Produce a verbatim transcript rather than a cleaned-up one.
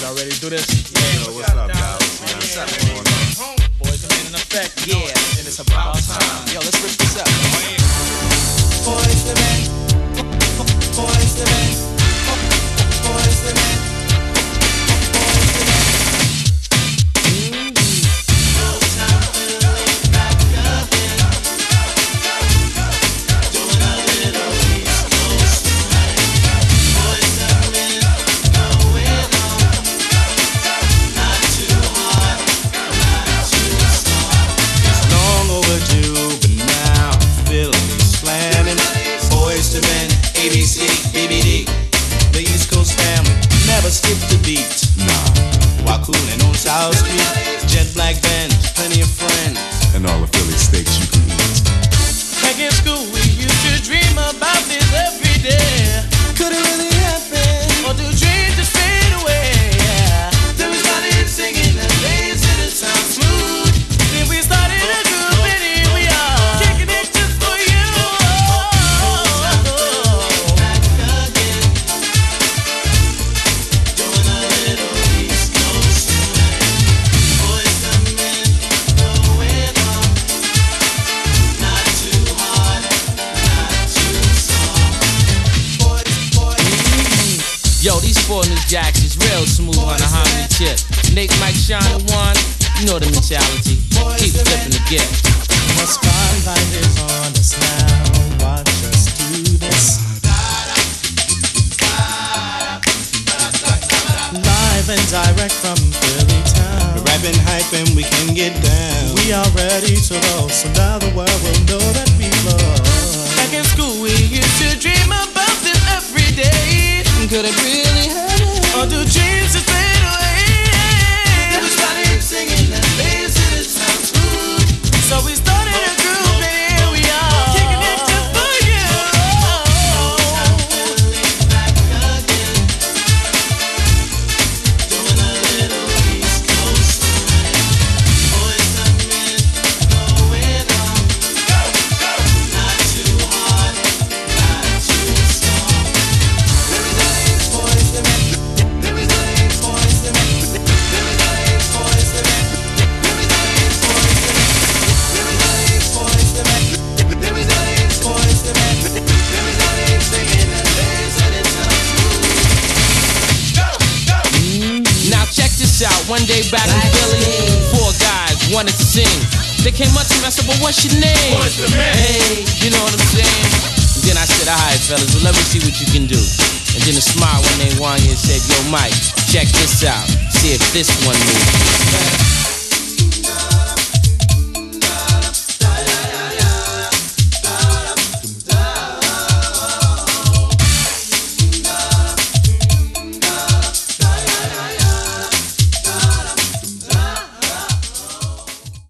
Y'all ready to do this? Yeah, yo, what's up, guys? What's up, man? Boys come in effect. Yeah, and it's about time. Yo, let's rip this up. Boys the men, boys the men, boys the men. Skip the beat, nah. While coolin' on South Street, jet black Benz, plenty of friends, and all the Philly steaks you can eat. Back in school, we used to dream about this every day. Could it really happen, or do dreams just fade away? Yeah. Then we started singing and lazy to sound smooth. Then we started a group and here we are, kicking it just for you. Yo, these four new jacks is real smooth on a harmony chip. Nate, Mike, Sean, and one, you know the mentality. Keep flipping the gift. The spotlight is on us now. Watch us do this. Live and direct from Philly town. We're rapping, hyping, we can get down. We are ready to go, so now the world will know that we love. Back in school, we used to dream about this every day. Could it really happen? Or do dreams just fade away? Then we started singing and lazy to sound smooth. So we started a group and here we are, kicking it just for you. Back again, doing a little East Coast swing. Boys and men going on. Go, go. Not too hard, not too soft. Let me tell you, boys and men. Let me tell you, boys and men. Let me tell you, boys and men. Let me tell you, boys and men. Let me tell you, boys and men. Let me tell you, boys and men. Let me tell you, singing and dancing it sounds smooth. Go, go. Now check this out. One day back in Philly, four guys wanted to sing. They came up to me, I said, but what's your name? What's the man? Hey, you know what I'm saying? And then I said, alright fellas, well let me see what you can do. And then a smile when they won you and said, yo Mike, check this out. See if this one moves.